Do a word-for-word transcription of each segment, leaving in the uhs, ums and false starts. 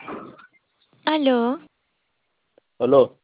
Aló, Aló.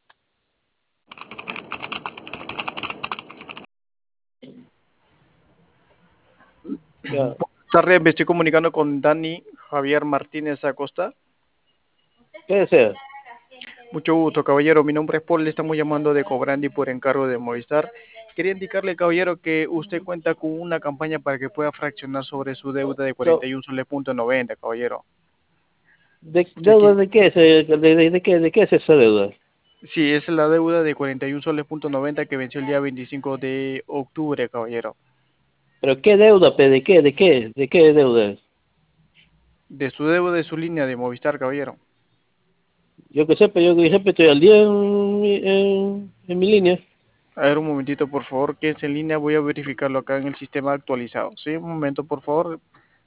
Ya. Buenas tardes, me estoy comunicando con Dani Javier Martínez Acosta. ¿Qué desea? Mucho gusto, caballero. Mi nombre es Paul, le estamos llamando de Cobrandi por encargo de Movistar. Quería indicarle, caballero, que usted cuenta con una campaña para que pueda fraccionar sobre su deuda de cuarenta So, y uno soles punto noventa, caballero. ¿de, Usted ¿Deuda qui- de qué es? eh, ¿De, de, de qué, de qué es esa deuda? Sí, es la deuda de cuarenta y uno soles punto noventa que venció el día veinticinco de octubre, caballero. ¿Pero qué deuda, pe? ¿De qué? ¿De qué? ¿De qué deuda es? De su deuda de su línea de Movistar, caballero. Yo que sepa, yo que sepa, estoy al día en, mi- en, en mi línea. A ver, un momentito, por favor, que es en línea. Voy a verificarlo acá en el sistema actualizado. Sí, un momento, por favor.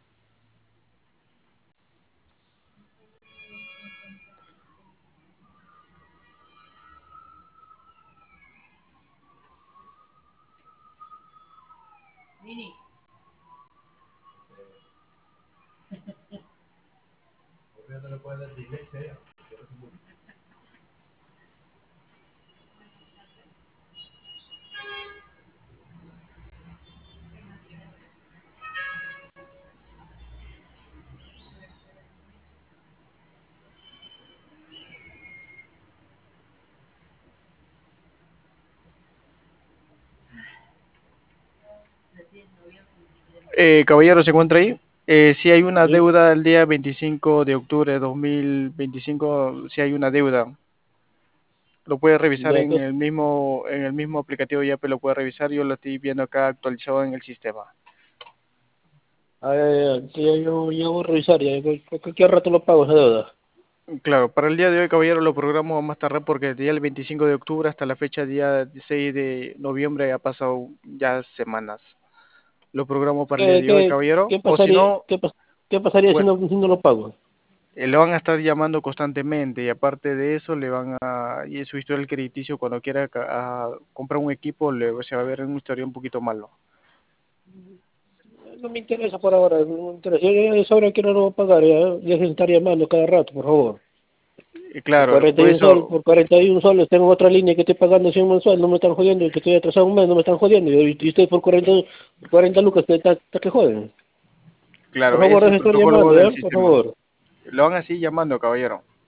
Eh, caballero, ¿se encuentra ahí? Eh, sí hay una ¿Sí? deuda el día veinticinco de octubre de dos mil veinticinco, sí hay una deuda. Lo puede revisar Ya, en que, el mismo en el mismo aplicativo ya, pero lo puede revisar. Yo lo estoy viendo acá actualizado en el sistema. ah, ya, ya, sí, ya, yo, yo voy a revisar, ya, ¿qué, qué, qué rato lo pago esa deuda? Claro, para el día de hoy, caballero, lo programo a más tardar porque desde el veinticinco de octubre hasta la fecha día seis de noviembre ha pasado ya semanas. Lo programo para el día ¿Qué, de hoy, qué, caballero. qué O si pasaría, no, qué, pas- qué pasaría si pues no, si no lo pago? eh, le van a estar llamando constantemente y aparte de eso le van a y su historial crediticio cuando quiera ca- a comprar un equipo le se va a ver en un historial un poquito malo. No me interesa por ahora, no me interesa. Yo ya sabré que no lo voy a pagar, ya, ya se estar llamando cada rato, por favor. Y Por claro, cuarenta por y uno sol, eso, por cuarenta y uno soles tengo otra línea que estoy pagando cien mensual, no me están jodiendo, y que estoy atrasado un mes, no me están jodiendo, y, y usted por cuarenta por cuarenta lucas que está, está que joden. Por claro, es favor, el deje de estar protocolo llamando, del ¿ya? Por sistema. favor. Lo van así llamando, caballero.